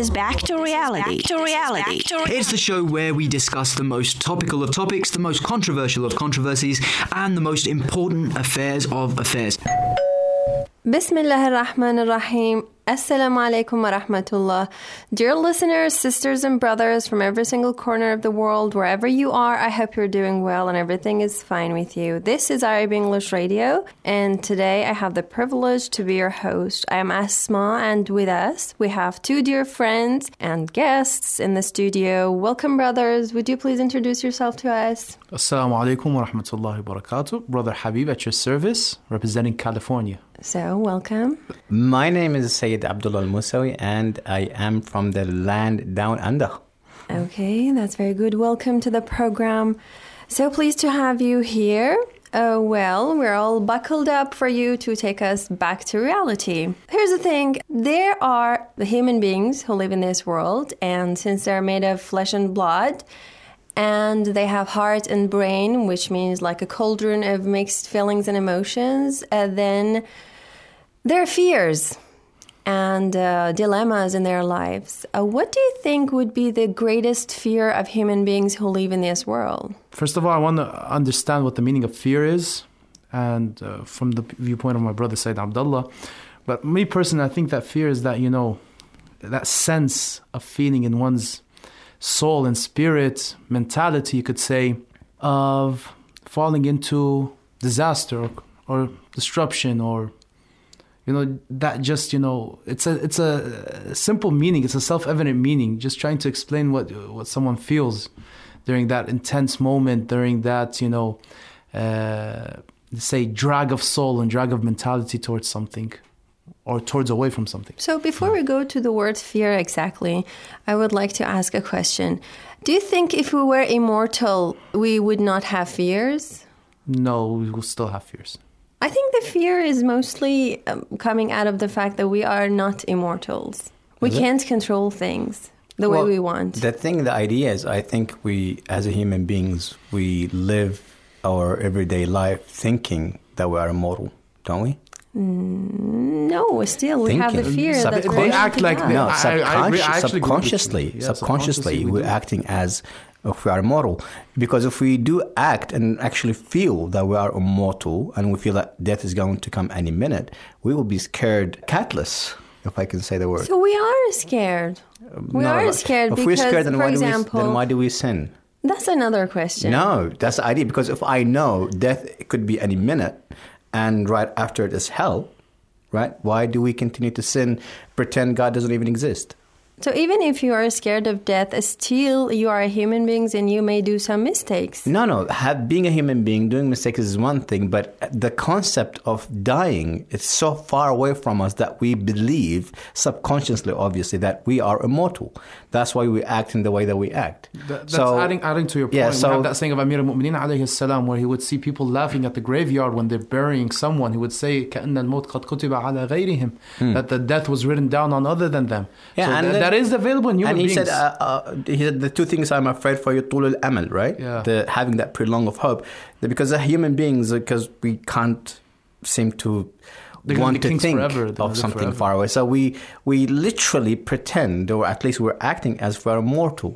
is Back to Reality. It's the show where we discuss the most topical of topics, the most controversial of controversies, and the most important affairs of affairs. Bismillah ar-Rahman ar-Rahim. Assalamu alaikum wa rahmatullah. Dear listeners, sisters and brothers from every single corner of the world, wherever you are, I hope you're doing well and everything is fine with you. This is Arab English Radio, and today I have the privilege to be your host. I am Asma, and with us, we have two dear friends and guests in the studio. Welcome, brothers. Would you please introduce yourself to us? Assalamu alaikum wa rahmatullahi wa barakatuh. Brother Habib at your service, representing California. So, welcome. My name is Sayyid Abdullah Al-Musawi, and I am from the land down under. Okay, that's very good. Welcome to the program. So pleased to have you here. Well, we're all buckled up for you to take us back to reality. Here's the thing. There are the human beings who live in this world, and since they're made of flesh and blood, and they have heart and brain, which means like a cauldron of mixed feelings and emotions, then there are fears and dilemmas in their lives. What do you think would be the greatest fear of human beings who live in this world? First of all, I want to understand what the meaning of fear is, and from the viewpoint of my brother Sayyid Abdullah. But me personally, I think that fear is that, that sense of feeling in one's soul and spirit, mentality, you could say, of falling into disaster or disruption, or that just, it's a simple meaning. It's a self-evident meaning, just trying to explain what someone feels during that intense moment, during that, say, drag of soul and drag of mentality towards something or towards away from something. So before we go to the word fear exactly, I would like to ask a question. Do you think if we were immortal, we would not have fears? No, we will still have fears. I think the fear is mostly coming out of the fact that we are not immortals. We can't control things the way we want. The idea is, I think we, as human beings, we live our everyday life thinking that we are immortal, don't we? No, still we have the fear that they act like subconsciously we're acting as if we are immortal. Because if we do act and actually feel that we are immortal and we feel that death is going to come any minute, we will be scared catless, if I can say the word. So we are scared. We are scared if because, we're scared, then for example... then why do we sin? That's another question. No, that's the idea. Because if I know death could be any minute, and right after it is hell, right? Why do we continue to sin, pretend God doesn't even exist? So even if you are scared of death, still you are a human being and you may do some mistakes. No. Being a human being, doing mistakes is one thing, but the concept of dying is so far away from us that we believe subconsciously, obviously, that we are immortal. That's why we act in the way that we act. That's adding to your point. Yeah, we have that saying of Amir al-Mu'mineen alayhi salam, where he would see people laughing at the graveyard when they're burying someone. He would say, كَأَنَّ الْمَوْتْ قَدْ كُتِبَ عَلَى غَيْرِهِمْ, that the death was written down on other than them. Yeah, so that is available in human beings. And he said the two things I'm afraid for you, طول الأمل, right? Yeah. Having that prolong of hope. Because as human beings, because we can't seem to want to think of something far away. So we literally pretend, or at least we're acting as we're immortal.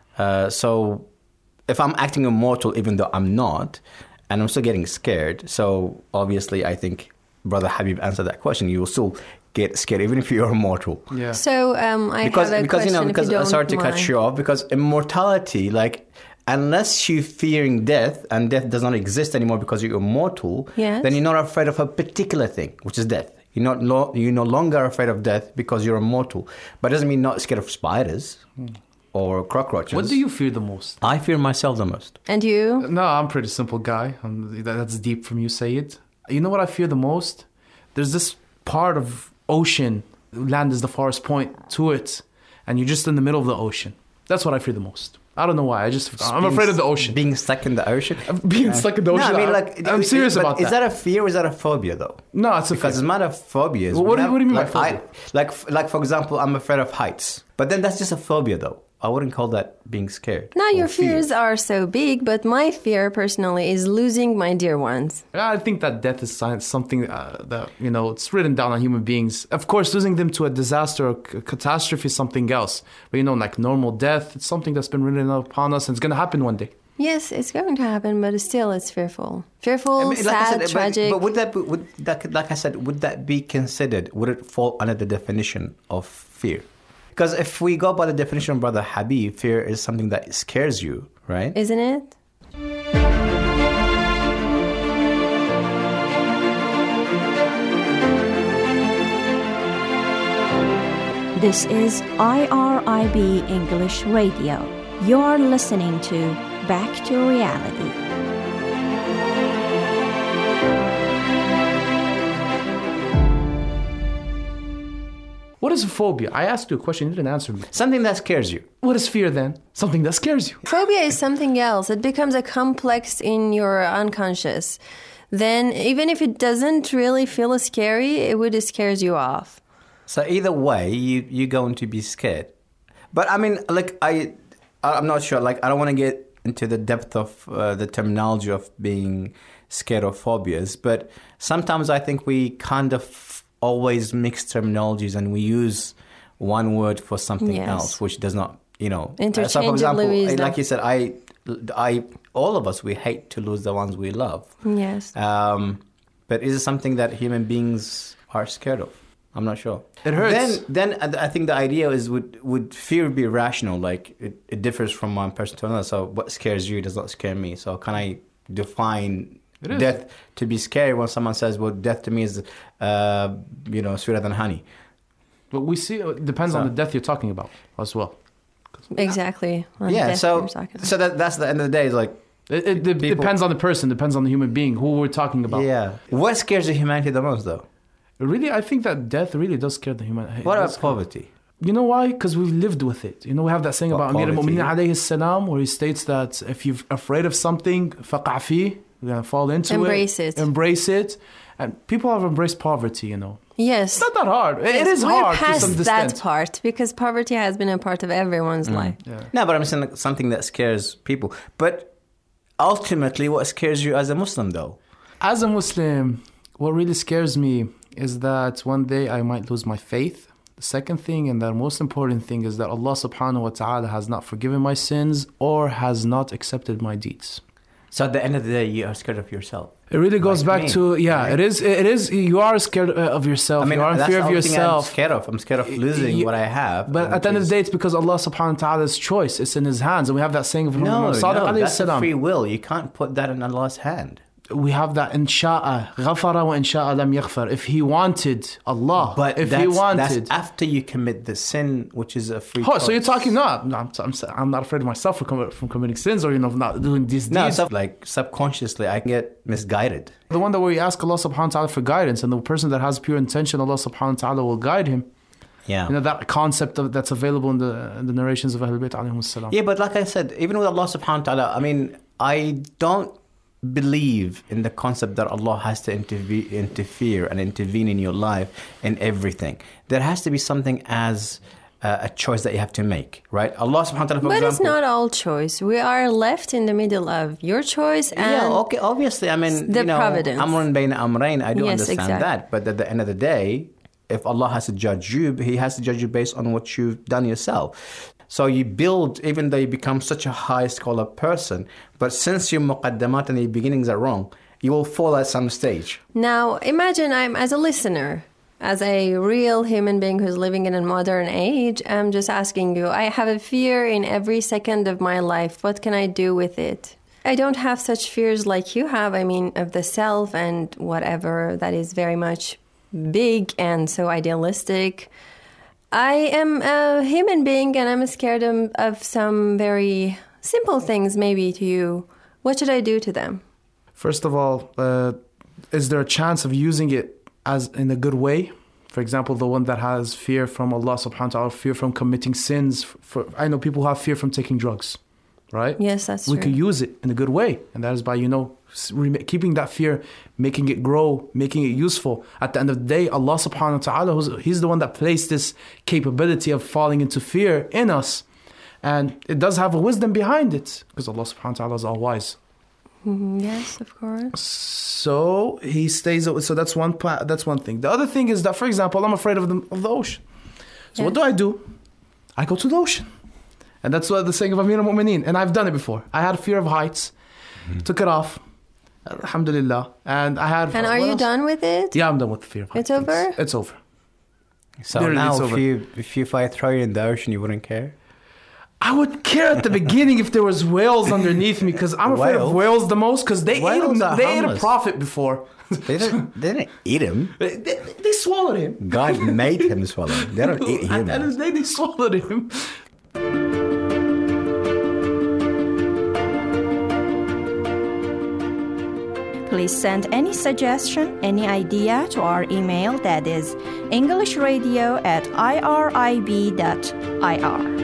So if I'm acting immortal, even though I'm not, and I'm still getting scared, so obviously I think Brother Habib answered that question. You will still get scared even if you're immortal. Yeah. So I have a question, because sorry to cut you off, because immortality, like, unless you're fearing death and death does not exist anymore because you're immortal, then you're not afraid of a particular thing, which is death. You're no longer afraid of death because you're immortal. But it doesn't mean not scared of spiders or cockroaches. What do you fear the most? I fear myself the most. And you? No, I'm a pretty simple guy. That's deep from you, Sayyid. You know what I fear the most? There's this part of ocean, land is the farthest point to it, and you're just in the middle of the ocean. That's what I fear the most. I don't know why. I'm afraid of the ocean. Being stuck in the ocean? Being stuck in the ocean. No, I'm serious about that. Is that a fear or is that a phobia, though? No, it's a fear. Because it's not a phobia. What do you mean by phobia? Like, for example, I'm afraid of heights. But then that's just a phobia, though. I wouldn't call that being scared. Now your fears are so big, but my fear personally is losing my dear ones. I think that death is something that, it's written down on human beings. Of course, losing them to a disaster or catastrophe is something else. But, like normal death, it's something that's been written upon us and it's going to happen one day. Yes, it's going to happen, but still it's fearful. Fearful, sad, tragic. But would that be considered, would it fall under the definition of fear? Because if we go by the definition of Brother Habib, fear is something that scares you, right? Isn't it? This is IRIB English Radio. You're listening to Back to Reality. What is a phobia? I asked you a question, you didn't answer me. Something that scares you. What is fear then? Something that scares you. Phobia is something else. It becomes a complex in your unconscious. Then even if it doesn't really feel scary, it scares you off. So either way, you're going to be scared. But I mean, I'm not sure. I don't want to get into the depth of the terminology of being scared of phobias. But sometimes I think we kind of always mix terminologies and we use one word for something else, which does not, interchangeably. So for example, like you said, I all of us, we hate to lose the ones we love. Yes. But is it something that human beings are scared of? I'm not sure. It hurts. Then I think the idea is would fear be rational? Like it differs from one person to another. So what scares you does not scare me. So can I define death to be scary when someone says, well, death to me is, sweeter than honey? But we see it depends on the death you're talking about as well. Exactly. So that's the end of the day. Is like it depends on the person, depends on the human being who we're talking about. Yeah. What scares the humanity the most, though? Really, I think that death really does scare the humanity. What about poverty? You know why? Because we've lived with it. We have that saying about Amir al-Mu'minin alayhi salam, where he states that if you're afraid of something, فَقَعْ فِيهِ, you're going to fall into it. Embrace it. And people have embraced poverty, Yes. It's not that hard. It is hard to some extent. That part, because poverty has been a part of everyone's life. Yeah. No, but I'm saying something that scares people. But ultimately, what scares you as a Muslim, though? As a Muslim, what really scares me is that one day I might lose my faith. The second thing, and the most important thing, is that Allah subhanahu wa ta'ala has not forgiven my sins or has not accepted my deeds. So at the end of the day, you are scared of yourself. It really goes back to, right? It is, you are scared of yourself. You are in fear of yourself. I'm scared of losing what I have. But at the end of the day, it's because Allah subhanahu wa ta'ala's choice. It's in His hands. And we have that saying of that's a free will. You can't put that in Allah's hand. We have that in sha'a ghafara wa in sha'a lam yaghfar. If He wanted, Allah. But if He wanted, that's after you commit the sin, which is a free choice. So you're talking I'm not afraid of myself from committing sins or not doing these deeds. No, subconsciously I can get misguided. The one that where you ask Allah subhanahu wa ta'ala for guidance, and the person that has pure intention, Allah subhanahu wa ta'ala will guide him. Yeah. That concept that's available in the narrations of Ahlul Bayt alayhimus salam. Yeah, but like I said, even with Allah subhanahu wa ta'ala, I don't believe in the concept that Allah has to interfere and intervene in your life in everything. There has to be something as a choice that you have to make, right? Allah subhanahu wa ta'ala, for example, it's not all choice. We are left in the middle of your choice and obviously, the providence. Amrun bayna amrayn, I do understand exactly. that. But at the end of the day, if Allah has to judge you, He has to judge you based on what you've done yourself. So you build, even though you become such a high scholar person, but since your muqaddamat and your beginnings are wrong, you will fall at some stage. Now, imagine I'm as a listener, as a real human being who's living in a modern age, I'm just asking you, I have a fear in every second of my life. What can I do with it? I don't have such fears like you have, of the self and whatever that is very much big and so idealistic. I am a human being and I'm scared of some very simple things maybe to you. What should I do to them? First of all, is there a chance of using it as in a good way? For example, the one that has fear from Allah subhanahu wa ta'ala, fear from committing sins. I know people who have fear from taking drugs, right? Yes, that's true. We can use it in a good way. And that is by, keeping that fear, making it grow, making it useful. At the end of the day, Allah subhanahu wa ta'ala, He's the one that placed this capability of falling into fear in us. And it does have a wisdom behind it, because Allah subhanahu wa ta'ala is all wise. Yes, of course. So he stays. So that's one thing. The other thing is that, for example, I'm afraid of the ocean. So what do? I go to the ocean. And that's what the saying of Amir al-Mu'mineen. And I've done it before. I had a fear of heights. Took it off. Alhamdulillah. And I had... And are you done with it? Yeah, I'm done with the fear of heights. It's over? It's over. So now if I throw you in the ocean, you wouldn't care? I would care at the beginning if there was whales underneath me, because I'm afraid of whales the most, because they ate a prophet before. They didn't eat him. They swallowed him. God made him swallow. They don't eat him. And they swallowed him. Please send any suggestion, any idea to our email, that is englishradio@irib.ir.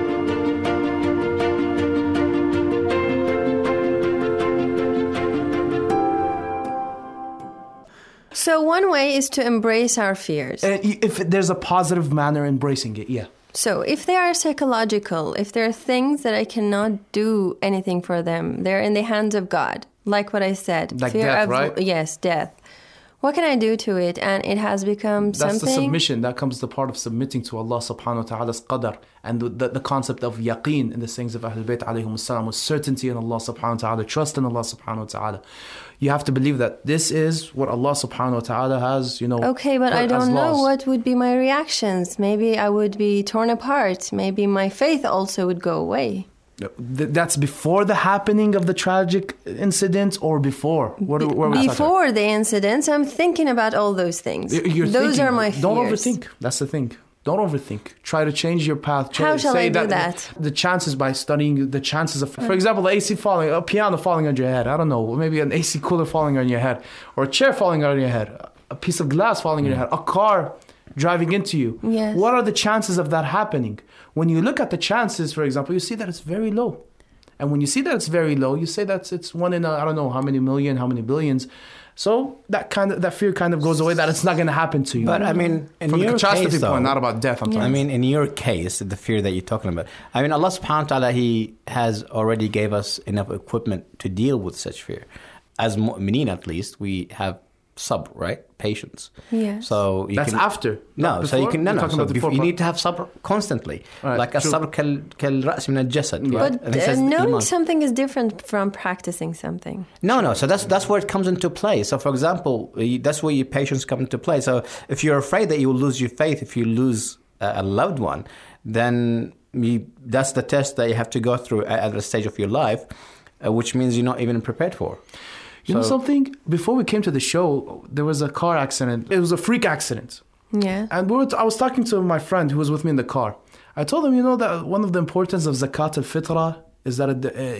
So one way is to embrace our fears. If there's a positive manner embracing it, yeah. So if they are psychological, if there are things that I cannot do anything for them, they're in the hands of God. Like what I said. Like fear death, right? Yes, death. What can I do to it? And it has become something... That's the submission. That comes the part of submitting to Allah subhanahu wa ta'ala's qadr. And the concept of yaqeen in the sayings of Ahlul Bayt alayhim salam, with certainty in Allah subhanahu wa ta'ala, trust in Allah subhanahu wa ta'ala. You have to believe that this is what Allah subhanahu wa ta'ala has, Okay, but I don't know what would be my reactions. Maybe I would be torn apart. Maybe my faith also would go away. That's before the happening of the tragic incident or before? Before the incident. I'm thinking about all those things. Those are my fears. Don't overthink. That's the thing. Don't overthink. Try to change your path. How shall I do that? The chances by studying the chances of, for example, AC falling, a piano falling on your head. I don't know. Maybe an AC cooler falling on your head, or a chair falling on your head, a piece of glass falling on your head, a car driving into you. Yes. What are the chances of that happening? When you look at the chances, for example, you see that it's very low. And when you see that it's very low, you say that it's one in I don't know how many million, how many billions. So that fear kind of goes away, that it's not going to happen to you. But I mean, from your case, though, not about death. I mean, in your case, the fear that you're talking about. I mean, Allah subhanahu wa ta'ala, He has already gave us enough equipment to deal with such fear. As mu'mineen, at least, we have sabr, right? Patience. Yeah. So that's after. No, so you can So you need to have sabr constantly, right, like a sabr kal ra's min al jasad. But knowing something is different from practicing something. No. So that's where it comes into play. So, for example, that's where your patience comes into play. So, if you're afraid that you will lose your faith, if you lose a loved one, then that's the test that you have to go through at the stage of your life, which means you're not even prepared for. You know something? Before we came to the show, there was a car accident. It was a freak accident. Yeah. And I was talking to my friend who was with me in the car. I told him, that one of the importance of zakat al-fitra is that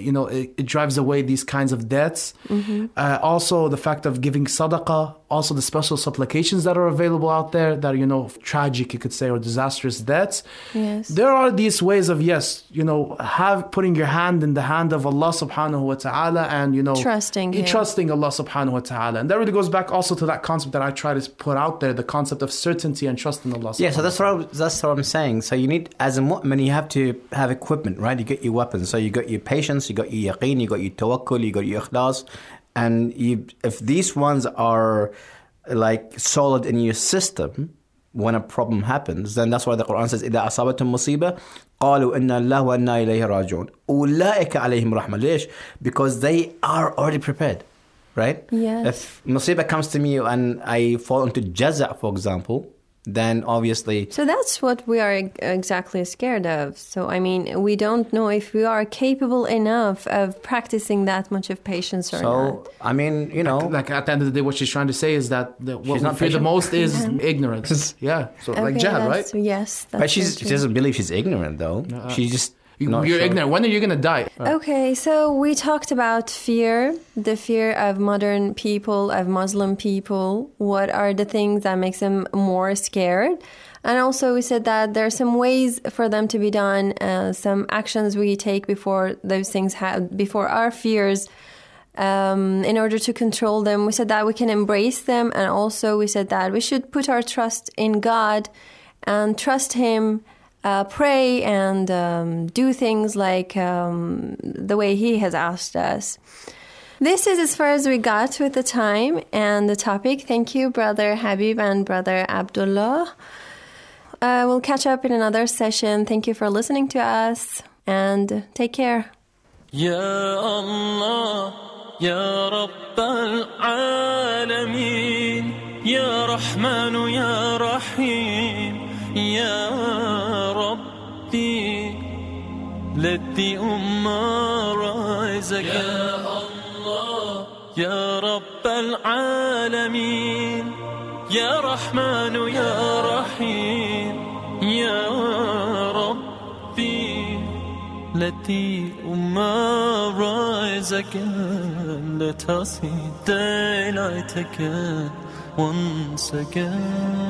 it drives away these kinds of debts. Mm-hmm. Also, the fact of giving sadaqah, also the special supplications that are available out there that are, tragic, you could say, or disastrous deaths. Yes. There are these ways of, putting your hand in the hand of Allah subhanahu wa ta'ala and, trusting Allah subhanahu wa ta'ala. And that really goes back also to that concept that I try to put out there, the concept of certainty and trust in Allah subhanahu wa ta'ala. Yeah, so that's what I'm saying. So you need, as a mu'min, you have to have equipment, right? You get your weapons. So you got your patience, you got your yaqeen, you got your tawakkul, you got your ikhlas. And if these ones are like solid in your system, when a problem happens, then that's why the Quran says, إِذَا أَصَابَتْهُم مُّصِيبَةٌ قَالُوا إِنَّا اللَّهَ وَإِنَّا إِلَيْهِ رَاجِعُونَ أُولَٰئِكَ عَلَيْهِمْ رَحْمَةٌ. ليش? Because they are already prepared, right? Yes. If musibah comes to me and I fall into jaza', for example, then obviously... So that's what we are exactly scared of. So, I mean, we don't know if we are capable enough of practicing that much of patience or not. So, I mean, Like at the end of the day, what she's trying to say is that what we fear the most is ignorance. Yeah. So, like jahal, right? Yes. But she doesn't believe she's ignorant, though. She's just... You're ignorant. When are you going to die? Okay, so we talked about fear, the fear of modern people, of Muslim people. What are the things that makes them more scared? And also we said that there are some ways for them to be done, some actions we take before those things before our fears, in order to control them. We said that we can embrace them, and also we said that we should put our trust in God and trust Him pray and do things like the way He has asked us. This is as far as we got with the time and the topic. Thank you, Brother Habib and Brother Abdullah. We'll catch up in another session. Thank you for listening to us and take care. Ya Allah, Ya Rabbal Alameen, Ya Rahmanu, Ya Rahim, Ya Rabbi, let the Ummah rise again. Ya Rabbal Alameen, Ya Rahmanu, Ya Rahim, Ya Rabbi, let the Ummah rise again. Let us see daylight again, once again.